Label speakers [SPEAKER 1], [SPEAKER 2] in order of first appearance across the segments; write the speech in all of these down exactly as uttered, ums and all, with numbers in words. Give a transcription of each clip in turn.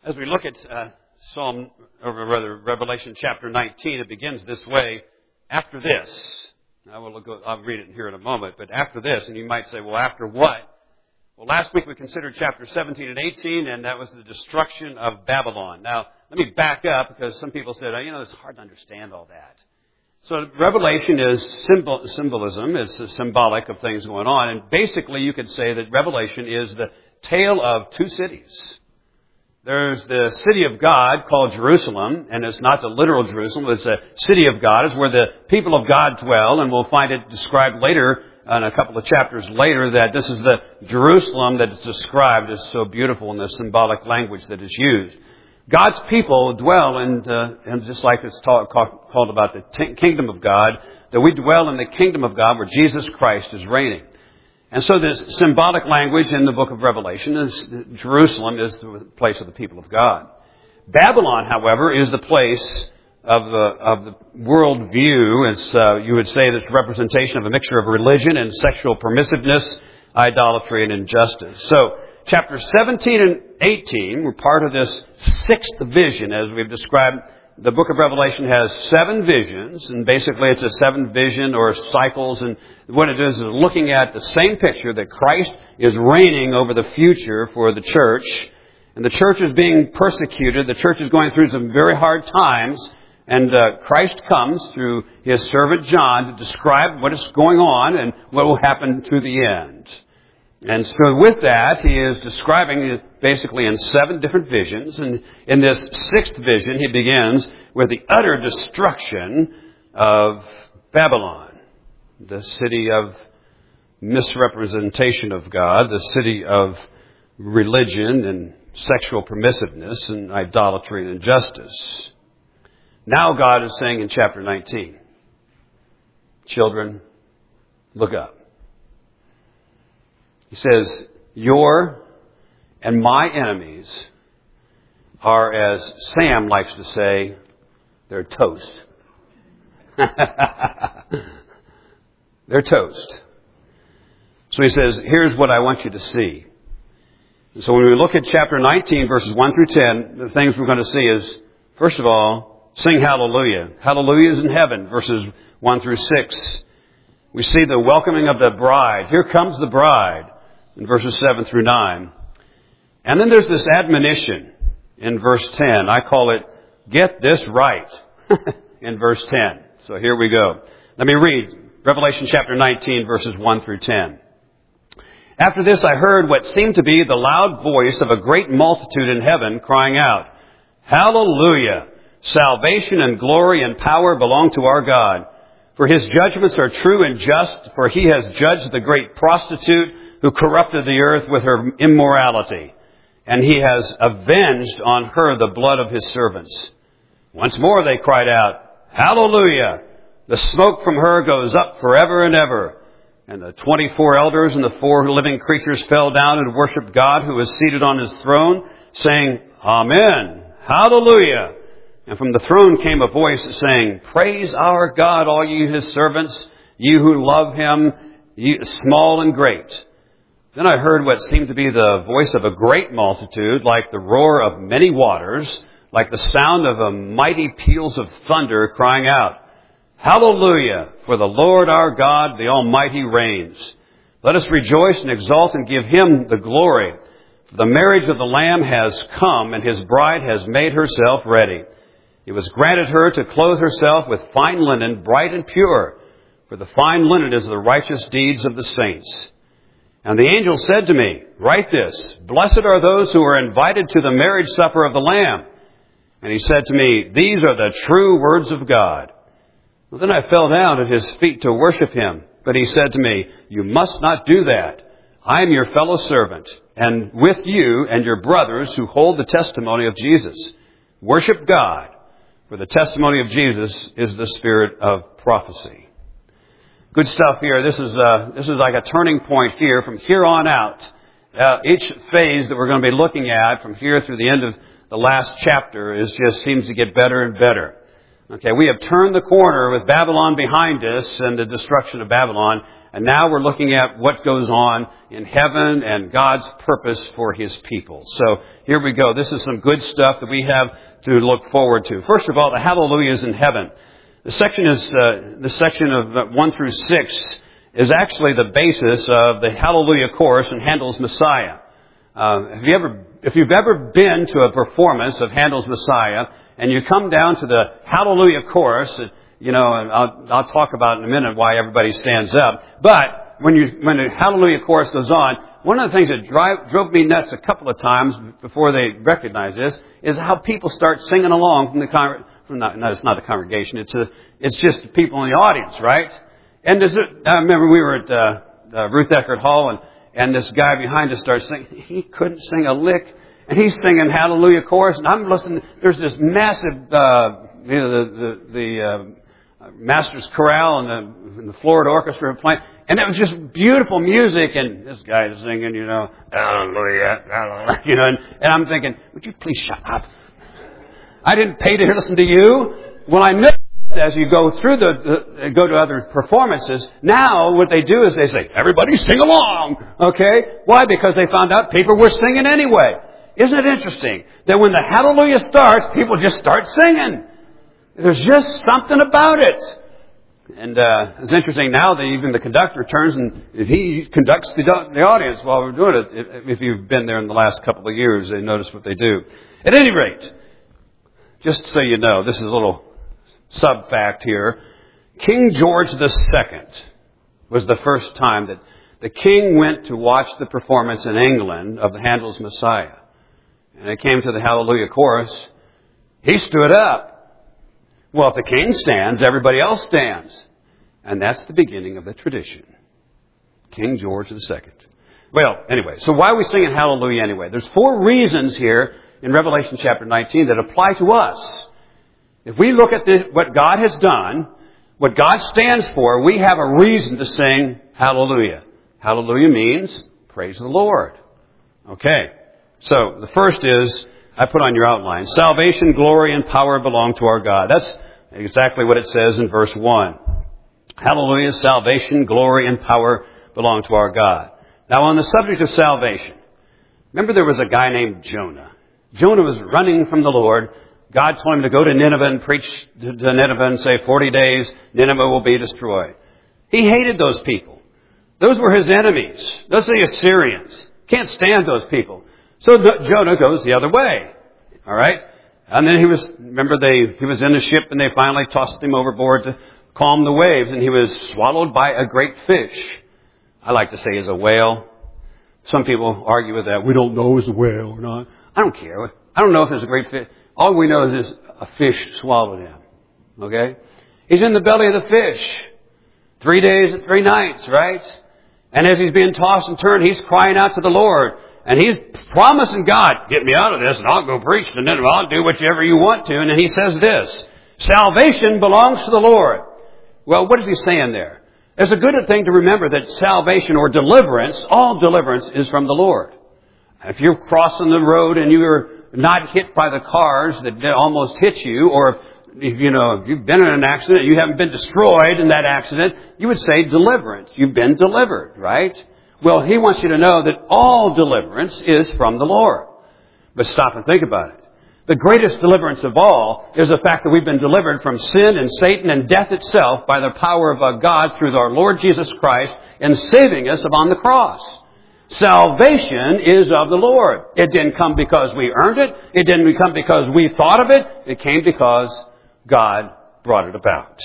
[SPEAKER 1] As we look at uh, Psalm, or rather Revelation chapter nineteen, it begins this way. After this, I will go, I'll read it here in a moment, but after this, and you might say, well, after what? Well, last week we considered chapter seventeen and eighteen, and that was the destruction of Babylon. Now, let me back up, because some people said, oh, you know, it's hard to understand all that. So Revelation is symbol, symbolism, it's symbolic of things going on, and basically you could say that Revelation is the tale of two cities. There's the city of God called Jerusalem, and it's not the literal Jerusalem, it's a city of God. It's where the people of God dwell, and we'll find it described later, in a couple of chapters later, that this is the Jerusalem that is described as so beautiful in the symbolic language that is used. God's people dwell in, uh, and just like it's talk, called about the t- kingdom of God, that we dwell in the kingdom of God where Jesus Christ is reigning. And so this symbolic language in the book of Revelation is Jerusalem is the place of the people of God. Babylon, however, is the place of the of the world view. It's uh, you would say this representation of a mixture of religion and sexual permissiveness, idolatry, and injustice. So chapters seventeen and eighteen were part of this sixth vision, as we've described. The book of Revelation has seven visions, and basically it's a seven vision or cycles, and what it is is looking at the same picture that Christ is reigning over the future for the church, and the church is being persecuted. The church is going through some very hard times, and uh, Christ comes through his servant John to describe what is going on and what will happen to the end. And so with that, he is describing it basically in seven different visions. And in this sixth vision, he begins with the utter destruction of Babylon, the city of misrepresentation of God, the city of religion and sexual permissiveness and idolatry and injustice. Now God is saying in chapter nineteen, children, look up. He says, your and my enemies are, as Sam likes to say, they're toast. They're toast. So he says, here's what I want you to see. And so when we look at chapter nineteen, verses one through ten, the things we're going to see is, first of all, sing hallelujah. Hallelujah is in heaven, verses one through six. We see the welcoming of the bride. Here comes the bride, in verses seven through nine. And then there's this admonition in verse ten. I call it, get this right, in verse ten. So here we go. Let me read Revelation chapter nineteen, verses one through ten. After this I heard what seemed to be the loud voice of a great multitude in heaven crying out, Hallelujah! Salvation and glory and power belong to our God. For his judgments are true and just, for he has judged the great prostitute who corrupted the earth with her immorality, and he has avenged on her the blood of his servants. Once more they cried out, Hallelujah! The smoke from her goes up forever and ever. And the twenty-four elders and the four living creatures fell down and worshipped God who is seated on his throne, saying, Amen! Hallelujah! And from the throne came a voice saying, Praise our God, all you his servants, you who love him, you small and great. Then I heard what seemed to be the voice of a great multitude, like the roar of many waters, like the sound of a mighty peals of thunder, crying out, Hallelujah! For the Lord our God, the Almighty, reigns. Let us rejoice and exult and give him the glory. For the marriage of the Lamb has come, and his bride has made herself ready. It was granted her to clothe herself with fine linen, bright and pure, for the fine linen is the righteous deeds of the saints. And the angel said to me, Write this, Blessed are those who are invited to the marriage supper of the Lamb. And he said to me, These are the true words of God. Well, then I fell down at his feet to worship him. But he said to me, You must not do that. I am your fellow servant, and with you and your brothers who hold the testimony of Jesus. Worship God, for the testimony of Jesus is the spirit of prophecy. Good stuff here. This is uh, this is like a turning point here. From here on out, uh, each phase that we're going to be looking at from here through the end of the last chapter is just seems to get better and better. Okay, we have turned the corner with Babylon behind us and the destruction of Babylon, And now we're looking at what goes on in heaven and God's purpose for His people. So here we go. This is some good stuff that we have to look forward to. First of all, the Hallelujahs in heaven. The section is uh, the section of one through six is actually the basis of the Hallelujah chorus in Handel's Messiah. Uh, have you ever, if you've ever been to a performance of Handel's Messiah and you come down to the Hallelujah chorus, you know, and I'll, I'll talk about in a minute why everybody stands up. But when you when the Hallelujah chorus goes on, one of the things that drive, drove me nuts a couple of times before they recognize this is how people start singing along from the con- from not, no, it's not the congregation. It's a, it's just the people in the audience, right? And there's a, I remember we were at uh, uh, Ruth Eckerd Hall, and and this guy behind us starts singing. He couldn't sing a lick, and he's singing Hallelujah chorus, and I'm listening. There's this massive, uh, you know, the the, the uh, Master's Chorale and the, and the Florida Orchestra playing. And it was just beautiful music. And this guy is singing, you know, hallelujah, hallelujah, you know, and, and I'm thinking, would you please shut up? I didn't pay to listen to you. Well, I know as you go through the, the, go to other performances, now what they do is they say, everybody sing along. Okay? Why? Because they found out people were singing anyway. Isn't it interesting that when the hallelujah starts, people just start singing? There's just something about it. And uh, it's interesting now that even the conductor turns and if he conducts the, the audience while we're doing it, if, if you've been there in the last couple of years, they notice what they do. At any rate, just so you know, this is a little sub-fact here. King George the Second was the first time that the king went to watch the performance in England of the Handel's Messiah. And it came to the Hallelujah chorus. He stood up. Well, if the king stands, everybody else stands. And that's the beginning of the tradition. King George the Second. Well, anyway, so why are we singing Hallelujah anyway? There's four reasons here in Revelation chapter nineteen that apply to us. If we look at this, what God has done, what God stands for, we have a reason to sing Hallelujah. Hallelujah means praise the Lord. Okay, so the first is, I put on your outline, salvation, glory, and power belong to our God. That's exactly what it says in verse one. Hallelujah, salvation, glory, and power belong to our God. Now on the subject of salvation, remember there was a guy named Jonah. Jonah was running from the Lord. God told him to go to Nineveh and preach to Nineveh and say forty days, Nineveh will be destroyed. He hated those people. Those were his enemies. Those are the Assyrians. Can't stand those people. So Jonah goes the other way. All right? And then he was, remember they, he was in a ship and they finally tossed him overboard to calm the waves and he was swallowed by a great fish. I like to say is a whale. Some people argue with that. We don't know it's a whale or not. I don't care. I don't know if it's a great fish. All we know is a fish swallowed him. Okay? He's in the belly of the fish. Three days and three nights, right? And as he's being tossed and turned, he's crying out to the Lord. And he's promising God, get me out of this and I'll go preach to Nineveh. I'll do whatever you want to. And then he says this, salvation belongs to the Lord. Well, what is he saying there? It's a good thing to remember that salvation or deliverance, all deliverance is from the Lord. If you're crossing the road and you're not hit by the cars that almost hit you, or if you know, if you've been in an accident, you haven't been destroyed in that accident, you would say deliverance. You've been delivered, right? Well, he wants you to know that all deliverance is from the Lord. But stop and think about it. The greatest deliverance of all is the fact that we've been delivered from sin and Satan and death itself by the power of God through our Lord Jesus Christ and saving us upon the cross. Salvation is of the Lord. It didn't come because we earned it. It didn't come because we thought of it. It came because God brought it about.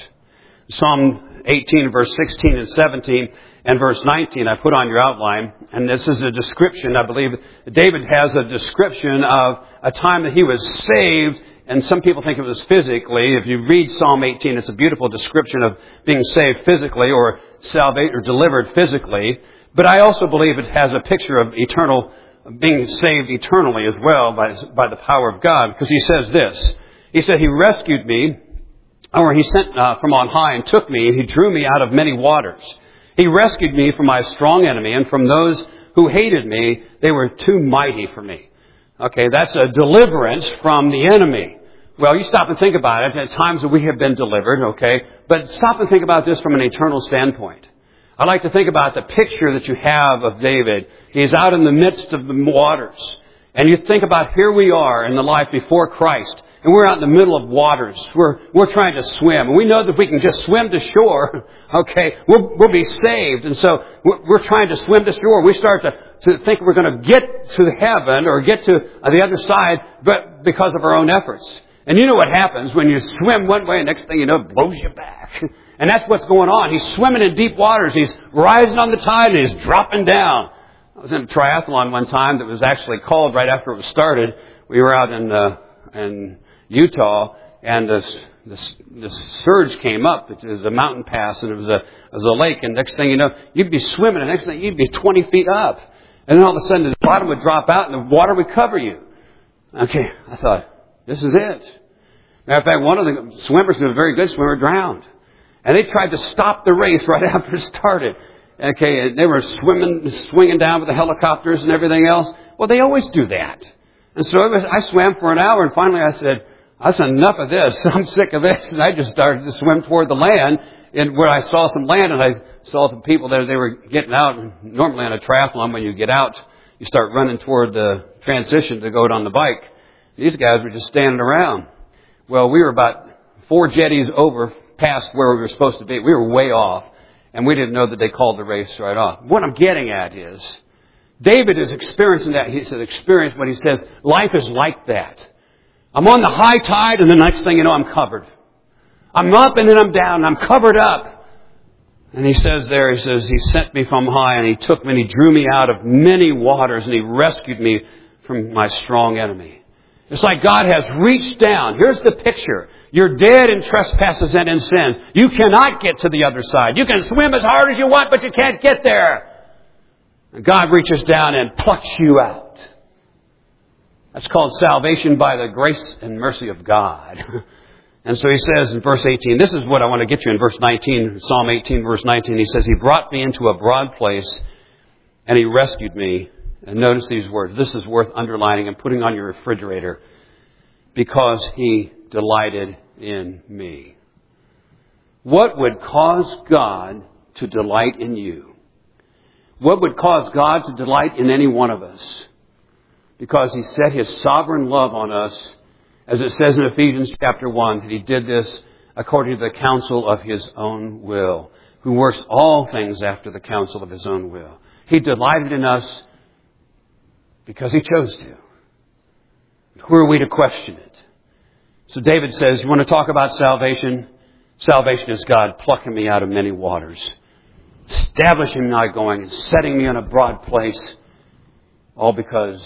[SPEAKER 1] Psalm eighteen, verse sixteen and seventeen and verse nineteen, I put on your outline. And this is a description, I believe. David has a description of a time that he was saved. And some people think it was physically. If you read Psalm eighteen, it's a beautiful description of being saved physically or salvation or delivered physically. But I also believe it has a picture of eternal, being saved eternally as well by, by the power of God. Because he says this. He said, he rescued me, or he sent uh, from on high and took me, and he drew me out of many waters. He rescued me from my strong enemy, and from those who hated me, they were too mighty for me. Okay, that's a deliverance from the enemy. Well, you stop and think about it. At times that we have been delivered, okay? But stop and think about this from an eternal standpoint. I like to think about the picture that you have of David. He's out in the midst of the waters. And you think about here we are in the life before Christ. And we're out in the middle of waters. We're, we're trying to swim. And we know that if we can just swim to shore, okay, we'll, we'll be saved. And so we're, we're trying to swim to shore. We start to, to think we're going to get to heaven or get to the other side, but because of our own efforts. And you know what happens when you swim one way and next thing you know, it blows you back. And that's what's going on. He's swimming in deep waters. He's rising on the tide and he's dropping down. I was in a triathlon one time that was actually called right after it was started. We were out in, uh, in Utah, and this, this, this surge came up. It was a mountain pass, and it was a, it was a lake. And next thing you know, you'd be swimming, and next thing you'd be twenty feet up. And then all of a sudden, the bottom would drop out, and the water would cover you. Okay, I thought, this is it. Matter of fact, one of the swimmers, who was a very good swimmer, drowned. And they tried to stop the race right after it started. Okay, and they were swimming, swinging down with the helicopters and everything else. Well, they always do that. And so it was, I swam for an hour, and finally I said, that's enough of this. I'm sick of this. And I just started to swim toward the land, and where I saw some land, and I saw some people there. They were getting out. And normally on a triathlon, when you get out, you start running toward the transition to go on the bike. These guys were just standing around. Well, we were about four jetties over past where we were supposed to be. We were way off, and we didn't know that they called the race right off. What I'm getting at is, David is experiencing that. He says, experience what he says. Life is like that. I'm on the high tide, and the next thing you know, I'm covered. I'm up, and then I'm down, and I'm covered up. And he says there, he says, He sent me from high, and He took me, and He drew me out of many waters, and He rescued me from my strong enemy. It's like God has reached down. Here's the picture. You're dead in trespasses and in sin. You cannot get to the other side. You can swim as hard as you want, but you can't get there. And God reaches down and plucks you out. That's called salvation by the grace and mercy of God. And so he says in verse eighteen, this is what I want to get you in verse nineteen, Psalm eighteen, verse nineteen. He says, He brought me into a broad place and He rescued me. And notice these words. This is worth underlining and putting on your refrigerator. Because He delighted in me. What would cause God to delight in you? What would cause God to delight in any one of us? Because He set His sovereign love on us, as it says in Ephesians chapter one, that He did this according to the counsel of His own will, who works all things after the counsel of His own will. He delighted in us because He chose to. Who are we to question it? So David says, you want to talk about salvation? Salvation is God plucking me out of many waters, establishing my going, and setting me on a broad place, all because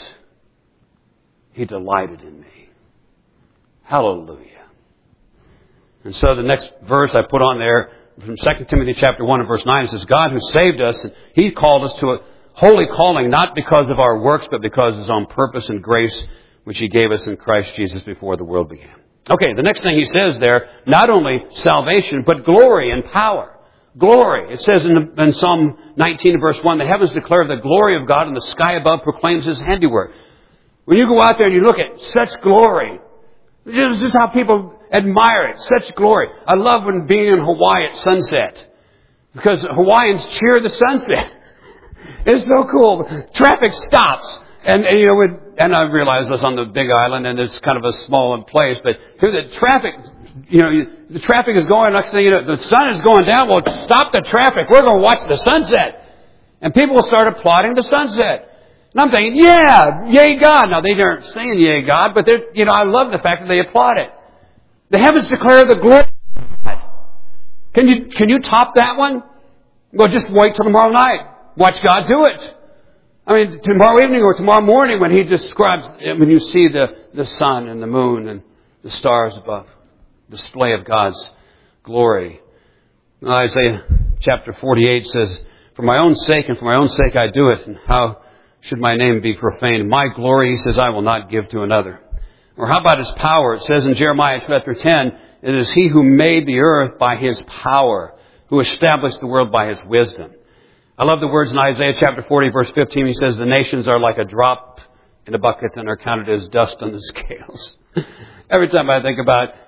[SPEAKER 1] He delighted in me. Hallelujah. And so the next verse I put on there from Second Timothy chapter one and verse nine, it says, God who saved us, and He called us to a holy calling, not because of our works, but because of His own purpose and grace, which He gave us in Christ Jesus before the world began. Okay, the next thing he says there, not only salvation, but glory and power. Glory. It says in, in Psalm nineteen verse one, the heavens declare the glory of God, and the sky above proclaims His handiwork. When you go out there and you look at such glory, this is how people admire it. Such glory. I love when being in Hawaii at sunset, because Hawaiians cheer the sunset. It's so cool. Traffic stops. And, and you know, with, and I realize this on the Big Island, and it's kind of a small place, but here the traffic, you know, you, the traffic is going, next thing you know, the sun is going down. Well, stop the traffic. We're going to watch the sunset. And people will start applauding the sunset. And I'm thinking, yeah, yay God. Now, they aren't saying yay God, but they're, you know, I love the fact that they applaud it. The heavens declare the glory of God. Can you, can you top that one? Well, just wait till tomorrow night. Watch God do it. I mean, tomorrow evening or tomorrow morning when He describes, when you see the, the sun and the moon and the stars above, display of God's glory. Isaiah chapter forty-eight says, for my own sake and for my own sake I do it, and how should my name be profaned? My glory, He says, I will not give to another. Or how about His power? It says in Jeremiah chapter ten, it is He who made the earth by His power, who established the world by His wisdom. I love the words in Isaiah chapter forty, verse fifteen. He says, the nations are like a drop in a bucket and are counted as dust on the scales. Every time I think about,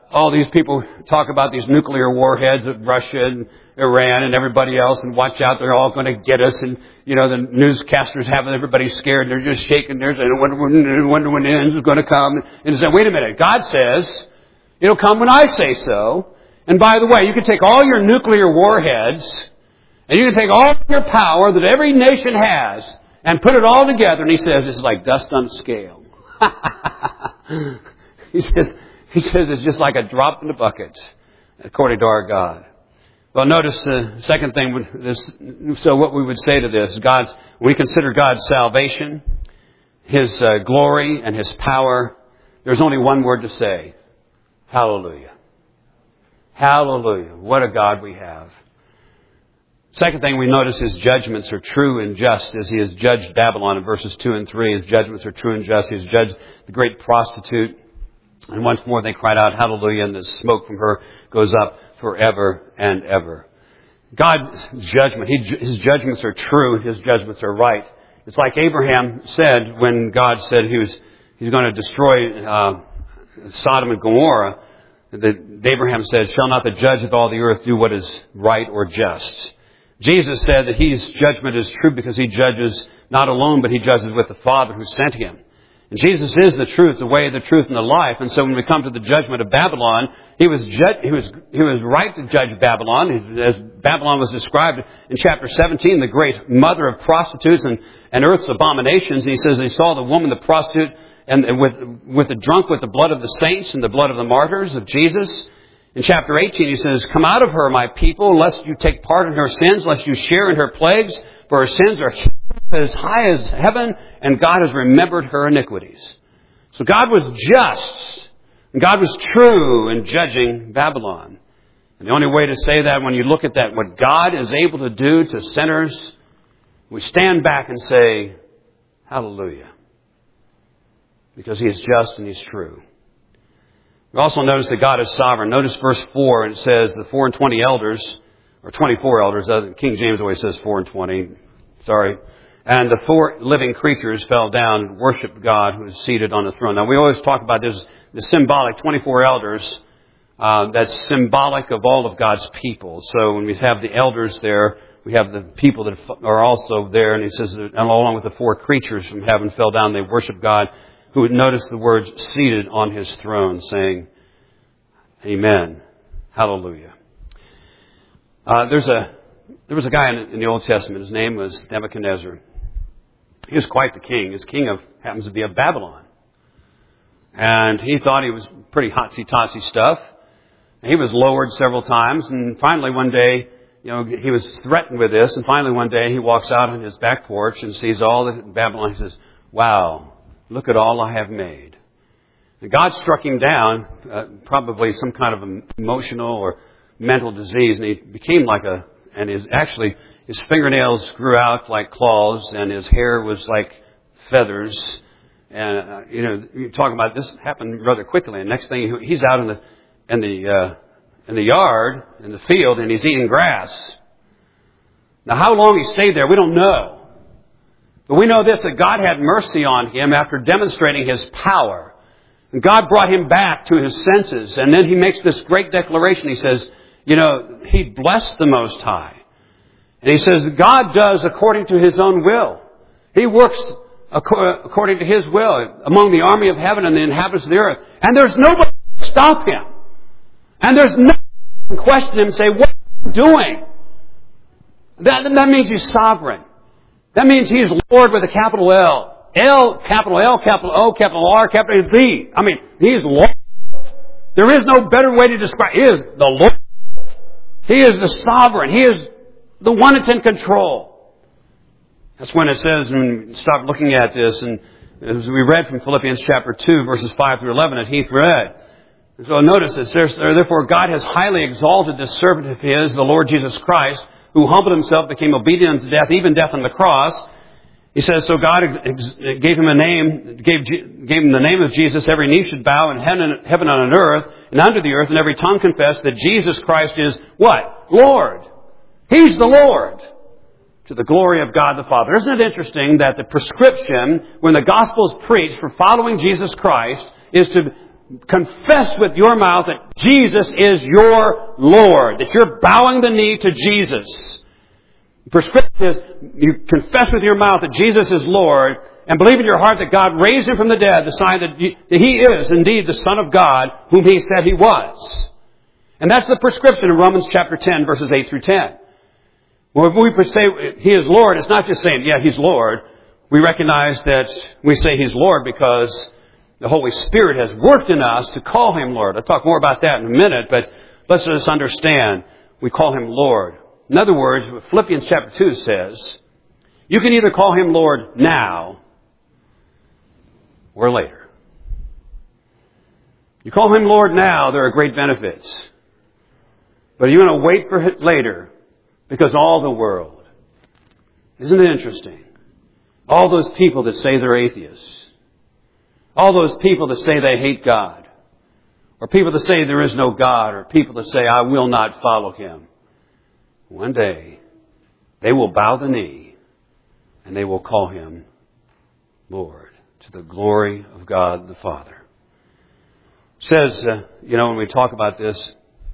[SPEAKER 1] all these people talk about these nuclear warheads of Russia and Iran and everybody else, and watch out, they're all going to get us. And, you know, the newscasters have everybody scared. They're just shaking. They're saying, wonder when, wonder when the end is going to come. And they say, wait a minute. God says, it'll come when I say so. And by the way, you can take all your nuclear warheads, and you can take all your power that every nation has, and put it all together. And He says, it's like dust on a scale. He says, He says it's just like a drop in the bucket, according to our God. Well, notice the second thing. With this, so what we would say to this, God's, when we consider God's salvation, His uh, glory, and His power, there's only one word to say. Hallelujah. Hallelujah. What a God we have. Second thing we notice, His judgments are true and just, as He has judged Babylon in verses two and three. His judgments are true and just. He has judged the great prostitute. And once more they cried out, hallelujah, and the smoke from her goes up forever and ever. God's judgment, he, His judgments are true, His judgments are right. It's like Abraham said when God said He was He's going to destroy uh, Sodom and Gomorrah. That Abraham said, shall not the judge of all the earth do what is right or just? Jesus said that His judgment is true because He judges not alone, but He judges with the Father who sent Him. And Jesus is the truth, the way, the truth, and the life. And so when we come to the judgment of Babylon, He was ju- he was He was right to judge Babylon, as Babylon was described in chapter seventeen, the great mother of prostitutes and, and earth's abominations. And He says He saw the woman, the prostitute, and with with the drunk with the blood of the saints and the blood of the martyrs of Jesus. In chapter eighteen, He says, come out of her, my people, lest you take part in her sins, lest you share in her plagues, for her sins are as high as heaven, and God has remembered her iniquities. So God was just, and God was true in judging Babylon. And the only way to say that, when you look at that, what God is able to do to sinners, we stand back and say, hallelujah. Because He is just and He's true. We also notice that God is sovereign. Notice verse four, and it says the four and twenty elders, or twenty-four elders, King James always says four and twenty, sorry. And the four living creatures fell down and worshipped God who is seated on the throne. Now we always talk about this, the symbolic twenty-four elders, uh, that's symbolic of all of God's people. So when we have the elders there, we have the people that are also there. And He says, that along with the four creatures from heaven fell down, they worship God, who would notice the words seated on His throne, saying, Amen. Hallelujah. Uh, there's a, there was a guy in, in the Old Testament. His name was Nebuchadnezzar. He was quite the king. His king of, happens to be of Babylon. And he thought he was pretty hotsy-totsy stuff. And he was lowered several times. And finally one day, you know, he was threatened with this. And finally one day he walks out on his back porch and sees all that Babylon. He says, wow, look at all I have made. And God struck him down, uh, probably some kind of emotional or mental disease. And he became like a, and his, actually, his fingernails grew out like claws, and his hair was like feathers. And, uh, you know, you're talking about this happened rather quickly. And next thing, he's out in the, in the, uh, in the yard, in the field, and he's eating grass. Now, how long he stayed there, we don't know. But we know this, that God had mercy on him after demonstrating His power. And God brought him back to his senses. And then he makes this great declaration. He says, you know, he blessed the Most High. And he says, God does according to His own will. He works according to His will among the army of heaven and the inhabitants of the earth. And there's nobody to stop Him. And there's no one to question Him and say, what are you doing? That, that means He's sovereign. That means He's Lord with a capital L. L, capital L, capital O, capital R, capital V. I mean, He is Lord. There is no better way to describe. He is the Lord. He is the sovereign. He is the one that's in control. That's when it says, when we stop looking at this, and as we read from Philippians chapter two, verses five through eleven, that Heath read. So notice this, therefore God has highly exalted this servant of His, the Lord Jesus Christ, who humbled Himself, became obedient unto death, even death on the cross. He says, so God gave Him a name, gave, gave Him the name of Jesus. Every knee should bow in heaven, heaven and on earth and under the earth, and every tongue confess that Jesus Christ is what? Lord. He's the Lord. To the glory of God the Father. Isn't it interesting that the prescription, when the gospel is preached for following Jesus Christ, is to confess with your mouth that Jesus is your Lord, that you're bowing the knee to Jesus. The prescription is you confess with your mouth that Jesus is Lord and believe in your heart that God raised Him from the dead, the sign that He is indeed the Son of God whom He said He was. And that's the prescription in Romans chapter ten, verses eight through ten. Well, if we say He is Lord, it's not just saying, yeah, He's Lord. We recognize that we say He's Lord because the Holy Spirit has worked in us to call Him Lord. I'll talk more about that in a minute, but let's just understand we call Him Lord. In other words, what Philippians chapter two says, you can either call Him Lord now or later. You call Him Lord now, there are great benefits. But you're going to wait for it later because all the world, isn't it interesting? All those people that say they're atheists, all those people that say they hate God, or people that say there is no God, or people that say I will not follow Him, one day they will bow the knee and they will call Him Lord to the glory of God the Father. It says, uh, you know, when we talk about this,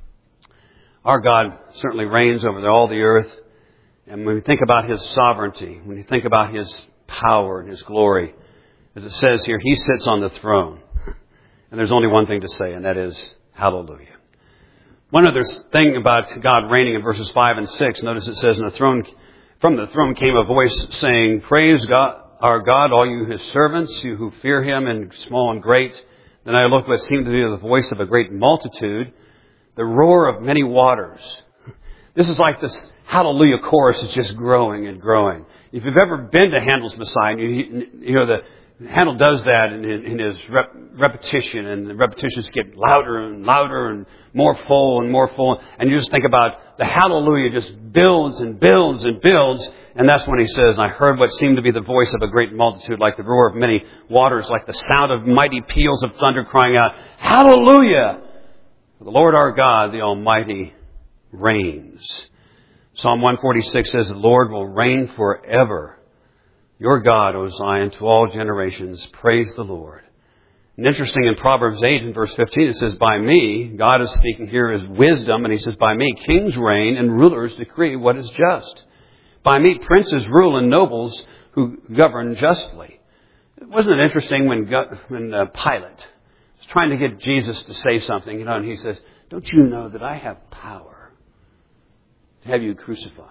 [SPEAKER 1] our God certainly reigns over all the earth. And when we think about His sovereignty, when you think about His power and His glory, as it says here, He sits on the throne. And there's only one thing to say, and that is, hallelujah. One other thing about God reigning in verses five and six, notice it says, "In the throne, from the throne came a voice saying, Praise God, our God, all you His servants, you who fear Him, and small and great. Then I looked what seemed to be the voice of a great multitude, the roar of many waters." This is like this hallelujah chorus is just growing and growing. If you've ever been to Handel's Messiah, you, you know, the Handel does that in, in his rep, repetition, and the repetitions get louder and louder and more full and more full. And you just think about the hallelujah just builds and builds and builds. And that's when he says, "I heard what seemed to be the voice of a great multitude, like the roar of many waters, like the sound of mighty peals of thunder, crying out, Hallelujah! For the Lord our God, the Almighty, reigns." Psalm one forty-six says, "The Lord will reign forever. Your God, O Zion, to all generations, praise the Lord." And interesting, in Proverbs eight and verse fifteen, it says, "By me," God is speaking here as wisdom, and He says, "By me, kings reign and rulers decree what is just. By me, princes rule and nobles who govern justly." Wasn't it interesting when, when uh, Pilate was trying to get Jesus to say something, you know, and he says, "Don't you know that I have power to have you crucified?"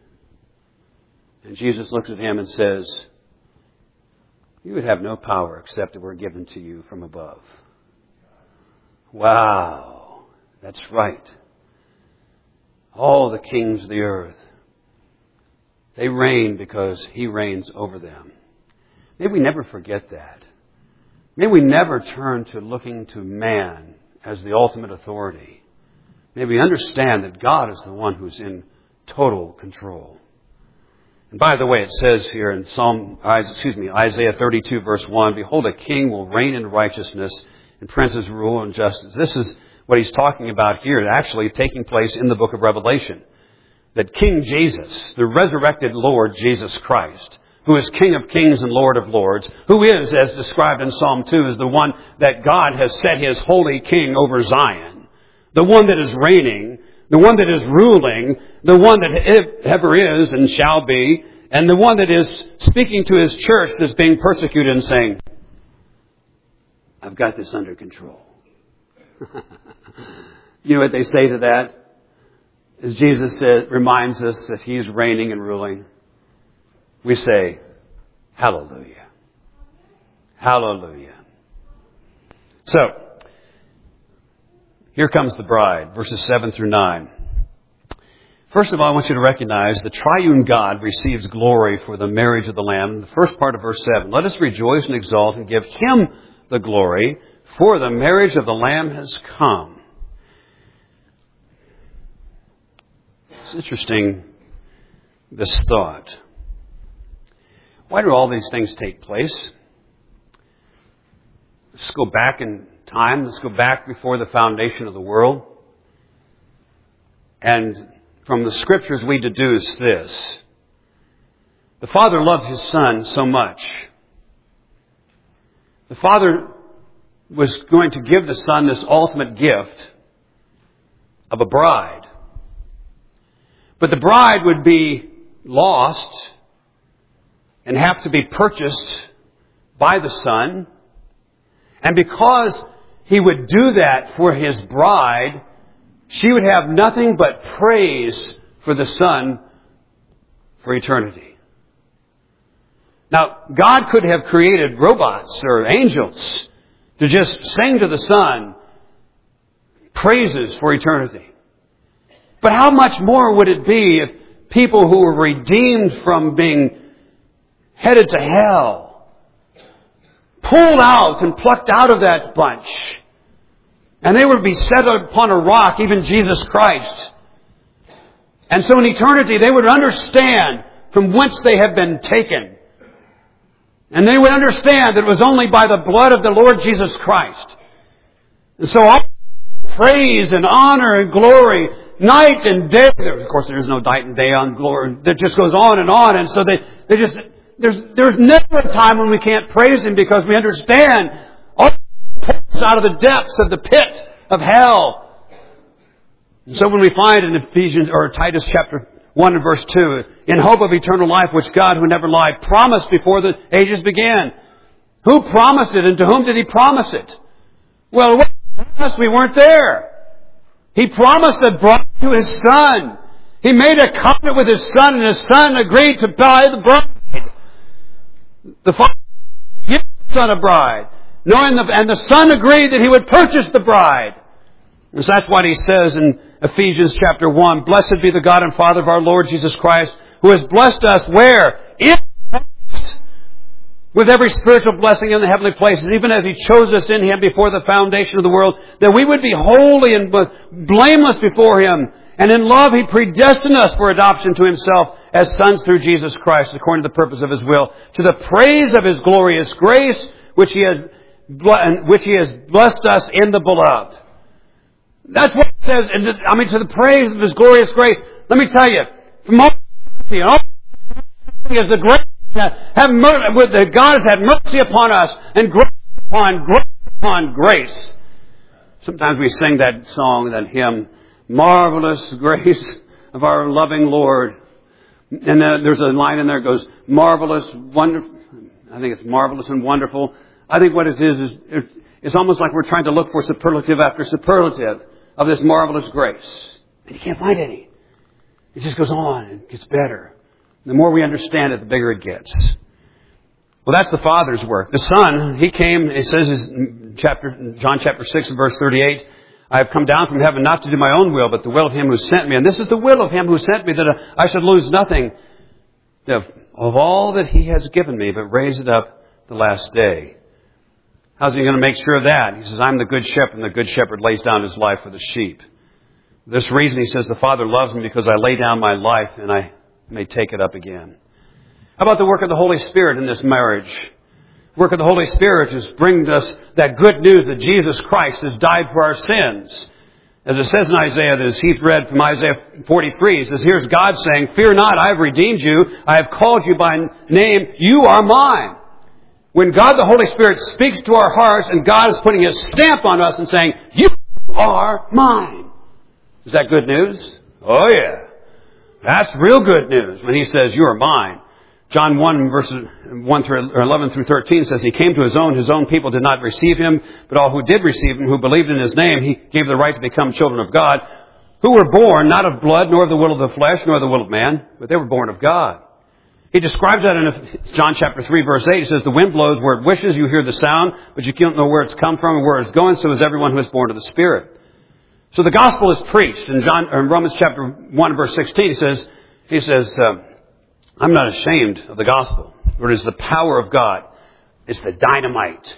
[SPEAKER 1] And Jesus looks at him and says, "You would have no power except it were given to you from above." Wow, that's right. All the kings of the earth, they reign because He reigns over them. May we never forget that. May we never turn to looking to man as the ultimate authority. May we understand that God is the one who's in total control. And by the way, it says here in Psalm, excuse me, Isaiah thirty-two, verse one, "Behold, a king will reign in righteousness, and princes rule in justice." This is what he's talking about here, actually taking place in the book of Revelation. That King Jesus, the resurrected Lord Jesus Christ, who is King of kings and Lord of lords, who is, as described in Psalm two, is the one that God has set His holy king over Zion, the one that is reigning, the one that is ruling, the one that ever is and shall be, and the one that is speaking to His church that's being persecuted and saying, "I've got this under control." You know what they say to that? As Jesus said, reminds us that He's reigning and ruling, we say, Hallelujah. Hallelujah. So, here comes the bride, verses seven through nine. First of all, I want you to recognize the triune God receives glory for the marriage of the Lamb. In the first part of verse seven, "Let us rejoice and exult and give Him the glory, for the marriage of the Lamb has come." It's interesting, this thought. Why do all these things take place? Let's go back in time. Let's go back before the foundation of the world. And from the Scriptures we deduce this. The Father loved His Son so much. The Father was going to give the Son this ultimate gift of a bride. But the bride would be lost and have to be purchased by the Son. And because He would do that for His bride, she would have nothing but praise for the Son for eternity. Now, God could have created robots or angels to just sing to the Son praises for eternity. But how much more would it be if people who were redeemed from being headed to hell, pulled out and plucked out of that bunch, and they would be set upon a rock, even Jesus Christ. And so in eternity they would understand from whence they have been taken. And they would understand that it was only by the blood of the Lord Jesus Christ. And so all praise and honor and glory, night and day. Of course, there is no night and day on glory. That just goes on and on. And so they, they just, there's, there's never a time when we can't praise Him because we understand all pulls out of the depths of the pit of hell. And so when we find in Ephesians or Titus chapter one and verse two, in hope of eternal life, which God, who never lied, promised before the ages began. Who promised it, and to whom did He promise it? Well, what promised? We weren't there. He promised a bride to His Son. He made a covenant with His Son, and His Son agreed to buy the bride. The Father gave the Son a bride, knowing the, and the Son agreed that He would purchase the bride. And so that's what He says in Ephesians chapter one. Blessed be the God and Father of our Lord Jesus Christ, who has blessed us where? In Christ. With every spiritual blessing in the heavenly places, even as He chose us in Him before the foundation of the world, that we would be holy and blameless before Him. And in love He predestined us for adoption to Himself as sons through Jesus Christ, according to the purpose of His will, to the praise of His glorious grace, which He has, which He has blessed us in the Beloved. That's what it says. I mean, to the praise of His glorious grace. Let me tell you, from all mercy, all is the grace have mercy, that God has had mercy upon us, and grace upon grace upon grace. Sometimes we sing that song, that hymn, "Marvelous grace of our loving Lord." And then there's a line in there that goes, "Marvelous, wonderful." I think it's marvelous and wonderful. I think what it is is it's almost like we're trying to look for superlative after superlative of this marvelous grace. And you can't find any. It just goes on and gets better. The more we understand it, the bigger it gets. Well, that's the Father's work. The Son, He came, it says in chapter, John chapter six and verse thirty-eight, "I have come down from heaven not to do my own will, but the will of Him who sent me. And this is the will of Him who sent me, that I should lose nothing of, of all that He has given me, but raise it up the last day." How's He going to make sure of that? He says, "I'm the good shepherd, and the good shepherd lays down his life for the sheep." For this reason, He says, "The Father loves me because I lay down my life, and I may take it up again." How about the work of the Holy Spirit in this marriage? The work of the Holy Spirit is bringing us that good news that Jesus Christ has died for our sins. As it says in Isaiah, as Heath read from Isaiah forty-three, it says, here's God saying, "Fear not, I have redeemed you. I have called you by name. You are mine." When God the Holy Spirit speaks to our hearts and God is putting His stamp on us and saying, "You are mine." Is that good news? Oh yeah. That's real good news when He says, "You are mine." John one verses one through eleven through thirteen says, "He came to His own. His own people did not receive Him, but all who did receive Him, who believed in His name, He gave the right to become children of God, who were born not of blood, nor of the will of the flesh, nor of the will of man, but they were born of God." He describes that in John chapter three, verse eight. He says, "The wind blows where it wishes. You hear the sound, but you can't know where it's come from and where it's going. So is everyone who is born of the Spirit." So the gospel is preached. In John, or in Romans chapter one, verse sixteen, he says, he says, uh, "I'm not ashamed of the gospel, for it is the power of God. It's the dynamite."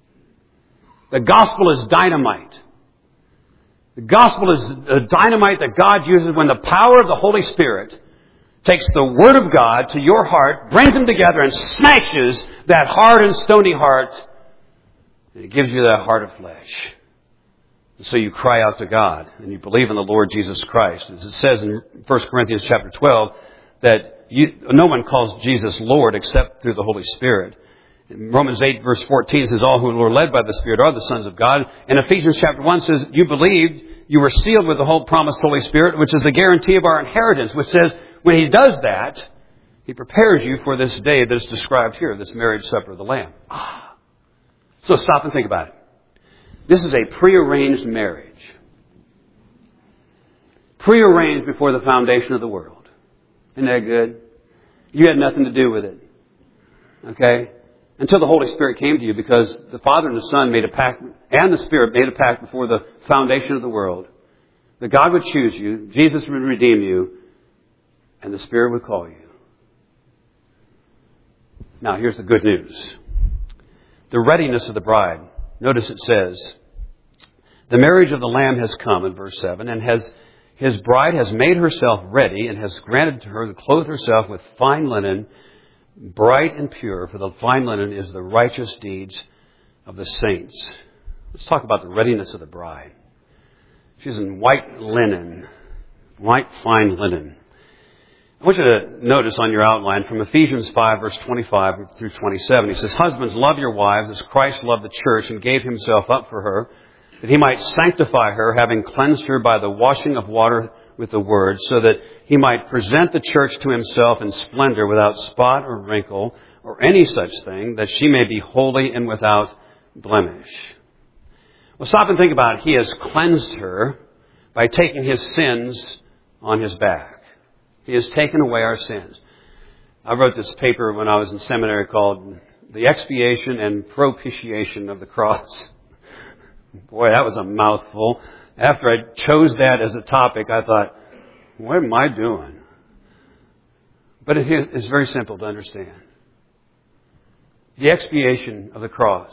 [SPEAKER 1] The gospel is dynamite. The gospel is the dynamite that God uses when the power of the Holy Spirit takes the Word of God to your heart, brings them together, and smashes that hard and stony heart. And it gives you that heart of flesh. And so you cry out to God, and you believe in the Lord Jesus Christ. As it says in First Corinthians chapter twelve, that you, no one calls Jesus Lord except through the Holy Spirit. Romans eight verse fourteen says, all who are led by the Spirit are the sons of God. And Ephesians chapter one says, you believed, you were sealed with the whole promised Holy Spirit, which is the guarantee of our inheritance, which says when He does that, He prepares you for this day that is described here, this marriage supper of the Lamb. Ah. So stop and think about it. This is a prearranged marriage. Prearranged before the foundation of the world. Isn't that good? You had nothing to do with it. Okay? Until the Holy Spirit came to you, because the Father and the Son made a pact, and the Spirit made a pact before the foundation of the world, that God would choose you, Jesus would redeem you, and the Spirit would call you. Now, here's the good news. The readiness of the bride. Notice it says, the marriage of the Lamb has come, in verse seven, and has His bride has made herself ready, and has granted to her to clothe herself with fine linen, bright and pure, for the fine linen is the righteous deeds of the saints. Let's talk about the readiness of the bride. She's in white linen, white fine linen. I want you to notice on your outline from Ephesians five, verse twenty-five through twenty-seven. He says, husbands, love your wives as Christ loved the church and gave Himself up for her, that He might sanctify her, having cleansed her by the washing of water with the Word, so that He might present the church to Himself in splendor, without spot or wrinkle or any such thing, that she may be holy and without blemish. Well, stop and think about it. He has cleansed her by taking His sins on His back. He has taken away our sins. I wrote this paper when I was in seminary called The Expiation and Propitiation of the Cross. Boy, that was a mouthful. After I chose that as a topic, I thought, what am I doing? But it is very simple to understand. The expiation of the cross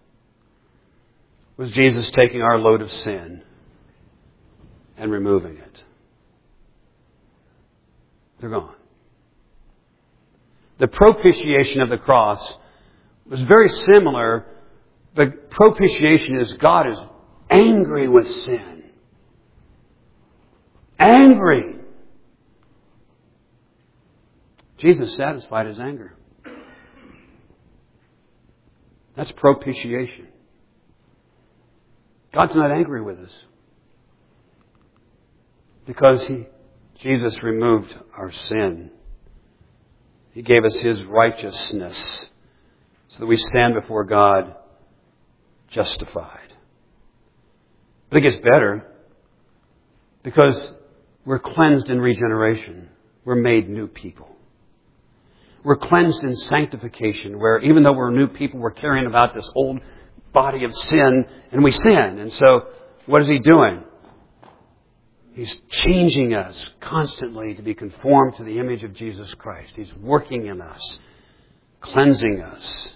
[SPEAKER 1] was Jesus taking our load of sin and removing it. They're gone. The propitiation of the cross was very similar. The propitiation is God is angry with sin. Angry. Jesus satisfied His anger. That's propitiation. God's not angry with us because He, Jesus removed our sin. He gave us His righteousness so that we stand before God justified. But it gets better because we're cleansed in regeneration. We're made new people. We're cleansed in sanctification, where even though we're new people, we're carrying about this old body of sin, and we sin. And so, what is He doing? He's changing us constantly to be conformed to the image of Jesus Christ. He's working in us, cleansing us.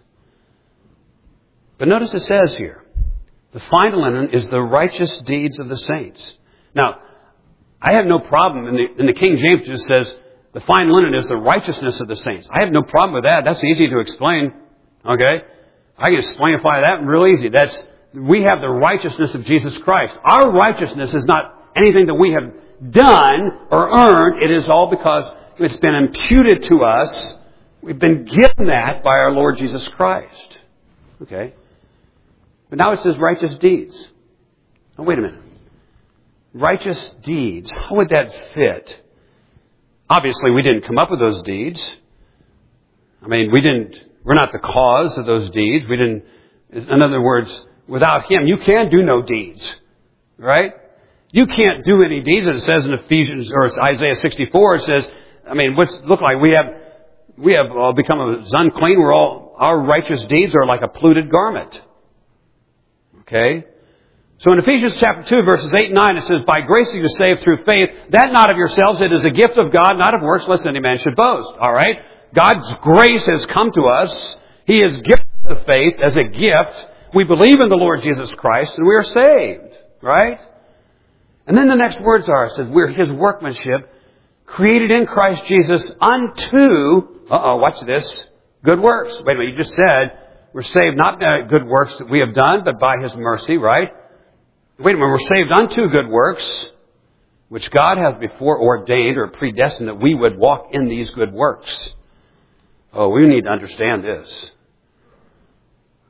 [SPEAKER 1] But notice it says here, the fine linen is the righteous deeds of the saints. Now, I have no problem, in the, in the King James it just says, the fine linen is the righteousness of the saints. I have no problem with that. That's easy to explain. Okay? I can explainify that real easy. That's, we have the righteousness of Jesus Christ. Our righteousness is not anything that we have done or earned. It is all because it's been imputed to us. We've been given that by our Lord Jesus Christ. Okay? But now it says righteous deeds. Now wait a minute. Righteous deeds. How would that fit? Obviously, we didn't come up with those deeds. I mean, we didn't, we're not the cause of those deeds. We didn't, in other words, without Him, you can do no deeds. Right? You can't do any deeds. It says in Ephesians, or Isaiah sixty-four, it says, I mean, what's it look like? We have, we have uh, become unclean. We're all, our righteous deeds are like a polluted garment. Okay? So in Ephesians chapter two, verses eight and nine, it says, by grace are you saved through faith, that not of yourselves, it is a gift of God, not of works, lest any man should boast. All right? God's grace has come to us. He has given the faith as a gift. We believe in the Lord Jesus Christ, and we are saved. Right? And then the next words are, it says, we're His workmanship, created in Christ Jesus unto, uh-oh, watch this, good works. Wait a minute, you just said, we're saved not by good works that we have done, but by His mercy, right? Wait a minute, we're saved unto good works, which God has before ordained or predestined that we would walk in these good works. Oh, we need to understand this.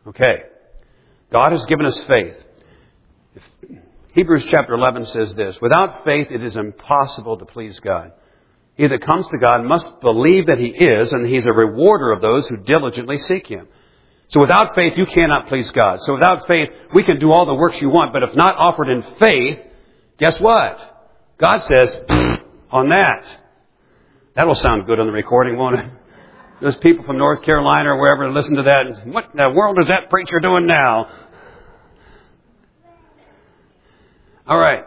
[SPEAKER 1] Okay. God has given us faith. Hebrews chapter eleven says this, without faith it is impossible to please God. He that comes to God must believe that He is, and He's a rewarder of those who diligently seek Him. So without faith, you cannot please God. So without faith, we can do all the works you want, but if not offered in faith, guess what? God says, on that. That'll sound good on the recording, won't it? Those people from North Carolina or wherever listen to that, and what in the world is that preacher doing now? All right.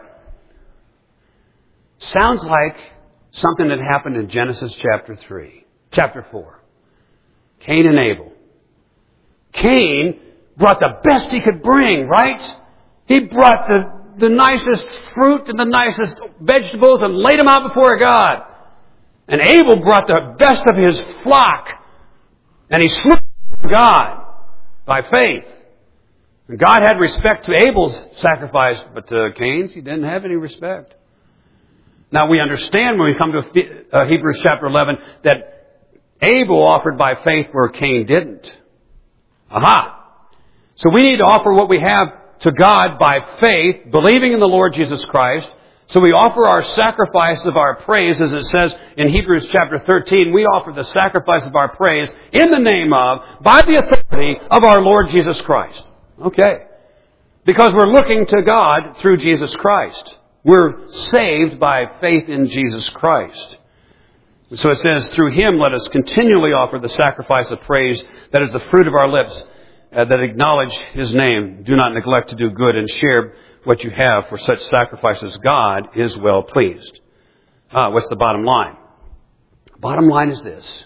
[SPEAKER 1] Sounds like something that happened in Genesis chapter three, chapter four. Cain and Abel. Cain brought the best he could bring, right? He brought the, the nicest fruit and the nicest vegetables and laid them out before God. And Abel brought the best of his flock. And he slew God by faith. And God had respect to Abel's sacrifice, but to Cain's, He didn't have any respect. Now we understand when we come to uh, Hebrews chapter eleven that Abel offered by faith where Cain didn't. Aha! So we need to offer what we have to God by faith, believing in the Lord Jesus Christ. So we offer our sacrifice of our praise, as it says in Hebrews chapter thirteen, we offer the sacrifice of our praise in the name of, by the authority of our Lord Jesus Christ. Okay. Because we're looking to God through Jesus Christ. We're saved by faith in Jesus Christ. So it says, through Him let us continually offer the sacrifice of praise that is the fruit of our lips, uh, that acknowledge His name. Do not neglect to do good and share what you have, for such sacrifices God is well pleased. Ah, what's the bottom line? Bottom line is this.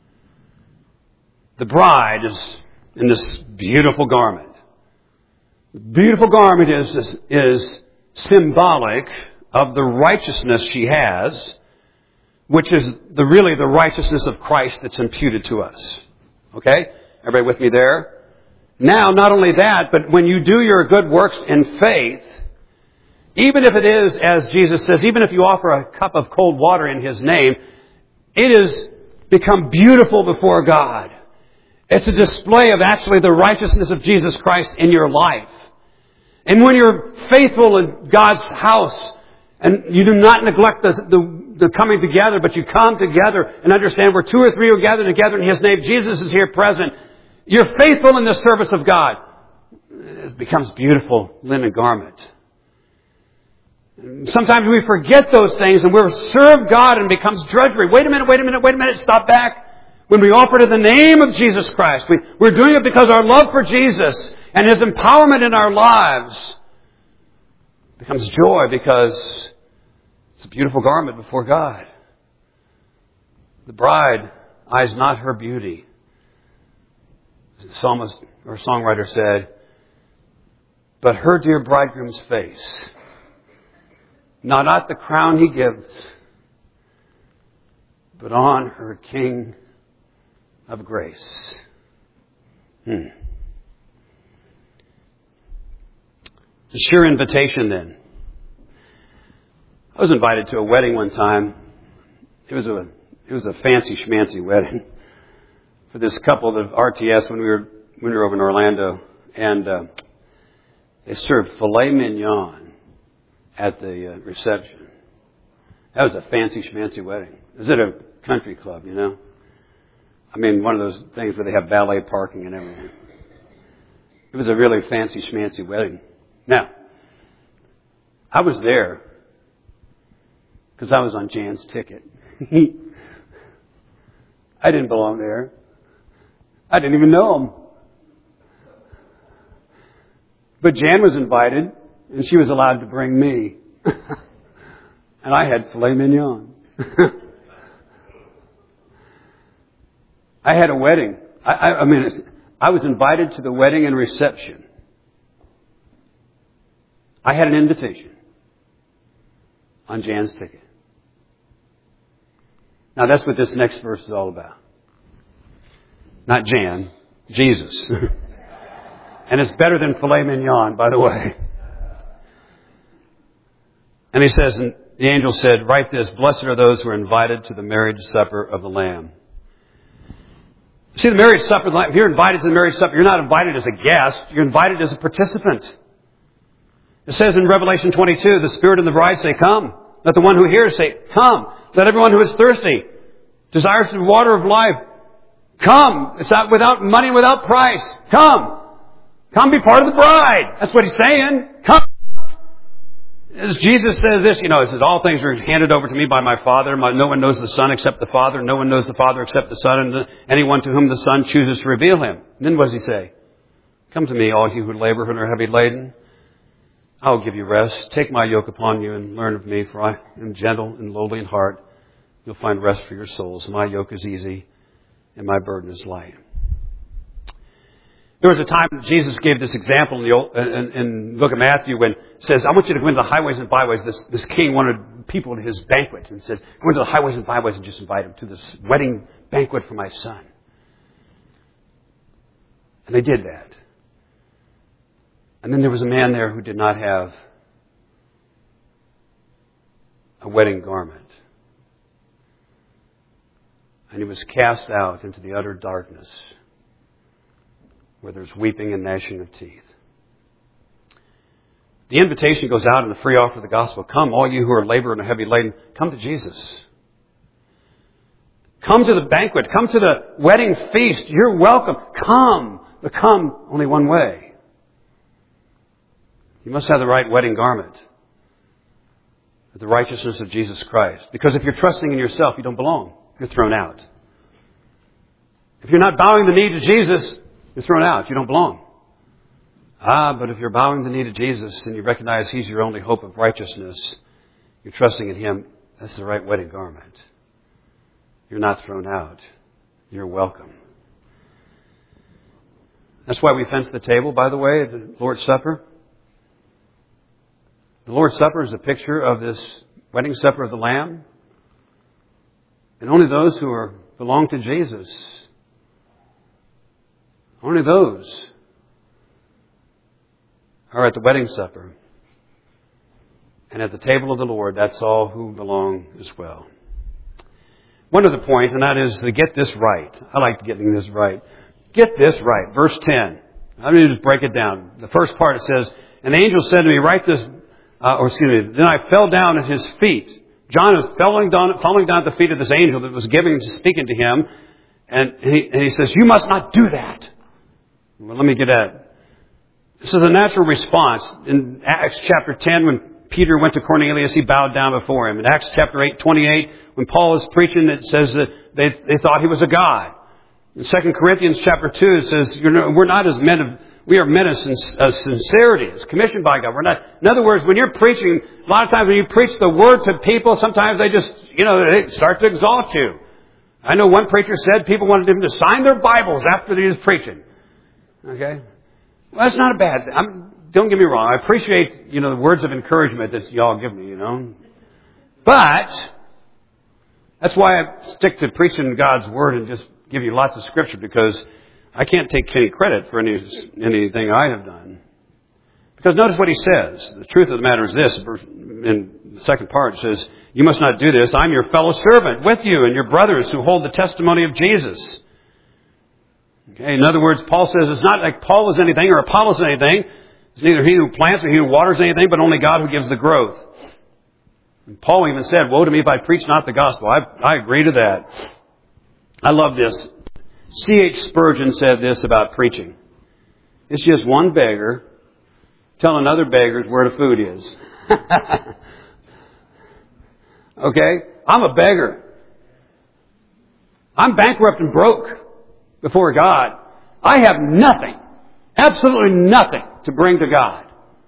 [SPEAKER 1] The bride is in this beautiful garment. The beautiful garment is, is, is symbolic of the righteousness she has, which is the really the righteousness of Christ that's imputed to us. Okay? Everybody with me there? Now, not only that, but when you do your good works in faith, even if it is, as Jesus says, even if you offer a cup of cold water in His name, it has become beautiful before God. It's a display of actually the righteousness of Jesus Christ in your life. And when you're faithful in God's house, and you do not neglect the, the, the coming together, but you come together and understand where two or three are gathered together in His name, Jesus is here present. You're faithful in the service of God. It becomes beautiful linen garment. Sometimes we forget those things and we'll serve God and it becomes drudgery. Wait a minute, wait a minute, wait a minute, stop back. When we offer to the name of Jesus Christ, we, we're doing it because our love for Jesus and His empowerment in our lives becomes joy because it's a beautiful garment before God. The bride eyes not her beauty. As the psalmist or songwriter said, but her dear bridegroom's face, not at the crown He gives, but on her King of grace. Hmm. A sure invitation then. I was invited to a wedding one time. It was a it was a fancy schmancy wedding for this couple of R T S when we were when we were over in Orlando, and uh, they served filet mignon at the uh, reception. That was a fancy schmancy wedding. It was at a country club, you know. I mean, one of those things where they have valet parking and everything. It was a really fancy schmancy wedding. Now, I was there because I was on Jan's ticket. I didn't belong there. I didn't even know him. But Jan was invited, and she was allowed to bring me. And I had filet mignon. I had a wedding. I, I, I mean, I was invited to the wedding and reception. I had an invitation on Jan's ticket. Now that's what this next verse is all about. Not Jan, Jesus. And it's better than filet mignon, by the way. And he says, and the angel said, write this, blessed are those who are invited to the marriage supper of the Lamb. See, the marriage supper, if you're invited to the marriage supper, you're not invited as a guest. You're invited as a participant. It says in Revelation twenty-two, the Spirit and the bride say, come. Let the one who hears say, come. Let everyone who is thirsty, desires the water of life, come. It's not without money, without price. Come. Come be part of the bride. That's what he's saying. Come. As Jesus says this, you know, he says, all things are handed over to me by my Father. My, no one knows the Son except the Father. No one knows the Father except the Son, and the, anyone to whom the Son chooses to reveal him. And then what does he say? Come to me, all you who labor and are heavy laden. I will give you rest. Take my yoke upon you and learn of me, for I am gentle and lowly in heart. You'll find rest for your souls. My yoke is easy and my burden is light. There was a time Jesus gave this example in the, old, in, in the book of Matthew when it says, I want you to go into the highways and byways. This, this king wanted people to his banquet and said, go into the highways and byways and just invite them to this wedding banquet for my son. And they did that. And then there was a man there who did not have a wedding garment. And he was cast out into the utter darkness, where there's weeping and gnashing of teeth. The invitation goes out in the free offer of the gospel. Come, all you who are laboring and heavy laden, come to Jesus. Come to the banquet. Come to the wedding feast. You're welcome. Come. But come only one way. You must have the right wedding garment. The righteousness of Jesus Christ. Because if you're trusting in yourself, you don't belong. You're thrown out. If you're not bowing the knee to Jesus, you're thrown out. You don't belong. Ah, but if you're bowing the knee to Jesus and you recognize He's your only hope of righteousness, you're trusting in Him, that's the right wedding garment. You're not thrown out. You're welcome. That's why we fence the table, by the way, at the Lord's Supper. The Lord's Supper is a picture of this wedding supper of the Lamb. And only those who are belong to Jesus, only those are at the wedding supper. And at the table of the Lord, that's all who belong as well. One other point, and that is to get this right. I like getting this right. Get this right. Verse ten. I'm going to just break it down. The first part it says, and the angel said to me, write this, uh, or excuse me, then I fell down at his feet. John is falling down, falling down at the feet of this angel that was giving, speaking to him. And he, and he says, you must not do that. Well, let me get at it. This is a natural response. In Acts chapter ten, when Peter went to Cornelius, he bowed down before him. In Acts chapter eight, twenty-eight, when Paul is preaching, it says that they, they thought he was a god. In Second Corinthians chapter two, it says, You're no, we're not as men of, we are men of sincerity. It's commissioned by God. We're not, in other words, when you're preaching, a lot of times when you preach the word to people, sometimes they just, you know, they start to exalt you. I know one preacher said people wanted him to sign their Bibles after he was preaching. Okay? Well, that's not a bad thing. I'm, don't get me wrong. I appreciate, you know, the words of encouragement that y'all give me, you know. But that's why I stick to preaching God's Word and just give you lots of Scripture, because I can't take any credit for any anything I have done. Because notice what he says. The truth of the matter is this. In the second part it says, you must not do this. I'm your fellow servant with you and your brothers who hold the testimony of Jesus. Okay, in other words, Paul says it's not like Paul is anything or Apollos is anything. It's neither he who plants or he who waters anything, but only God who gives the growth. And Paul even said, woe to me if I preach not the gospel. I, I agree to that. I love this. C H Spurgeon said this about preaching. It's just one beggar telling other beggars where the food is. Okay? I'm a beggar. I'm bankrupt and broke before God. I have nothing, absolutely nothing to bring to God.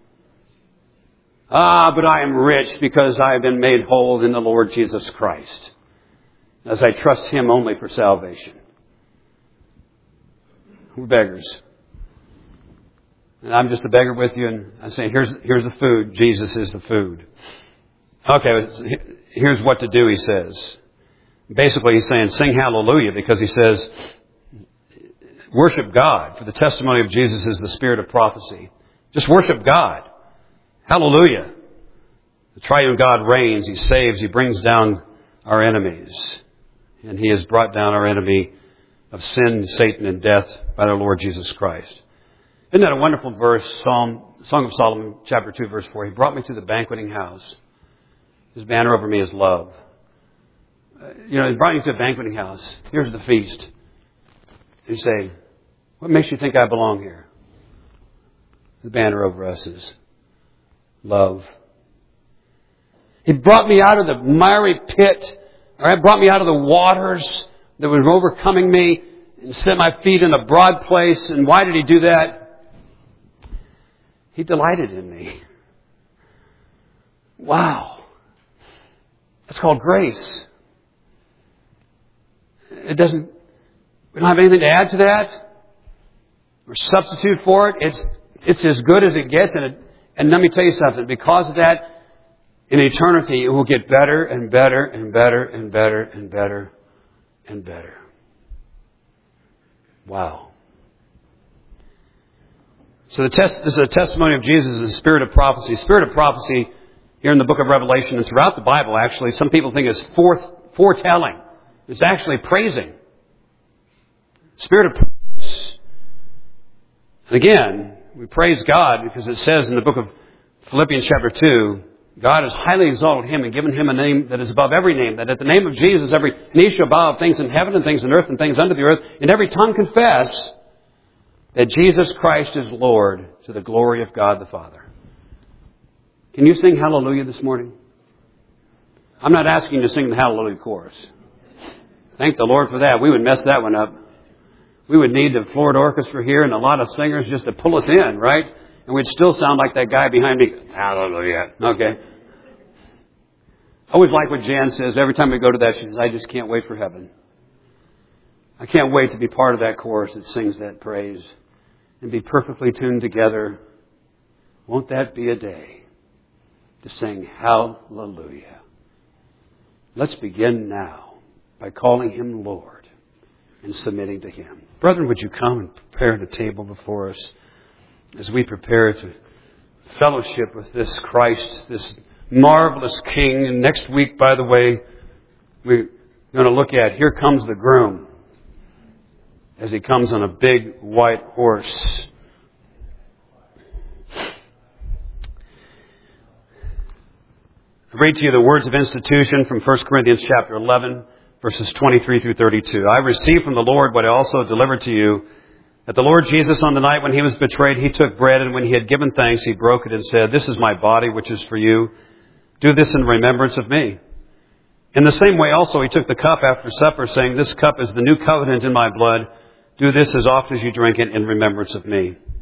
[SPEAKER 1] Ah, but I am rich because I have been made whole in the Lord Jesus Christ, as I trust Him only for salvation. We're beggars. And I'm just a beggar with you, and I'm saying, here's, here's the food. Jesus is the food. Okay, here's what to do, he says. Basically, he's saying, sing hallelujah, because he says, worship God, for the testimony of Jesus is the spirit of prophecy. Just worship God. Hallelujah. The triune God reigns. He saves. He brings down our enemies. And He has brought down our enemy of sin, Satan, and death by our Lord Jesus Christ. Isn't that a wonderful verse? Psalm, Song of Solomon, chapter two, verse four. He brought me to the banqueting house. His banner over me is love. Uh, you know, he brought you to a banqueting house. Here's the feast. You say, what makes you think I belong here? The banner over us is love. He brought me out of the miry pit. All right, brought me out of the waters that were overcoming me and set my feet in a broad place. And why did He do that? He delighted in me. Wow. That's called grace. It doesn't, we don't have anything to add to that or substitute for it. It's, it's as good as it gets. And, it, and let me tell you something. Because of that, in eternity, it will get better and better and better and better and better and better. Wow. So the test, this is a testimony of Jesus, the spirit of prophecy. Spirit of prophecy here in the book of Revelation and throughout the Bible, actually, some people think it's forth, foretelling. It's actually praising. Spirit of praise. And again, we praise God because it says in the book of Philippians chapter two, God has highly exalted Him and given Him a name that is above every name, that at the name of Jesus every knee shall bow of things in heaven and things in earth and things under the earth, and every tongue confess that Jesus Christ is Lord, to the glory of God the Father. Can you sing hallelujah this morning? I'm not asking you to sing the hallelujah chorus. Thank the Lord for that. We would mess that one up. We would need the Florida Orchestra here and a lot of singers just to pull us in, right? And we'd still sound like that guy behind me. Hallelujah. Okay. I always like what Jan says. Every time we go to that, she says, I just can't wait for heaven. I can't wait to be part of that chorus that sings that praise and be perfectly tuned together. Won't that be a day to sing hallelujah? Let's begin now by calling Him Lord and submitting to Him. Brethren, would you come and prepare the table before us as we prepare to fellowship with this Christ, this marvelous King. And next week, by the way, we're going to look at Here Comes the Groom as He comes on a big white horse. I read to you the words of institution from First Corinthians chapter eleven, verses twenty-three through thirty-two. I received from the Lord what I also delivered to you, that the Lord Jesus, on the night when He was betrayed, He took bread, and when He had given thanks, He broke it and said, This is my body, which is for you. Do this in remembrance of me. In the same way also He took the cup after supper, saying, This cup is the new covenant in my blood. Do this as often as you drink it in remembrance of me.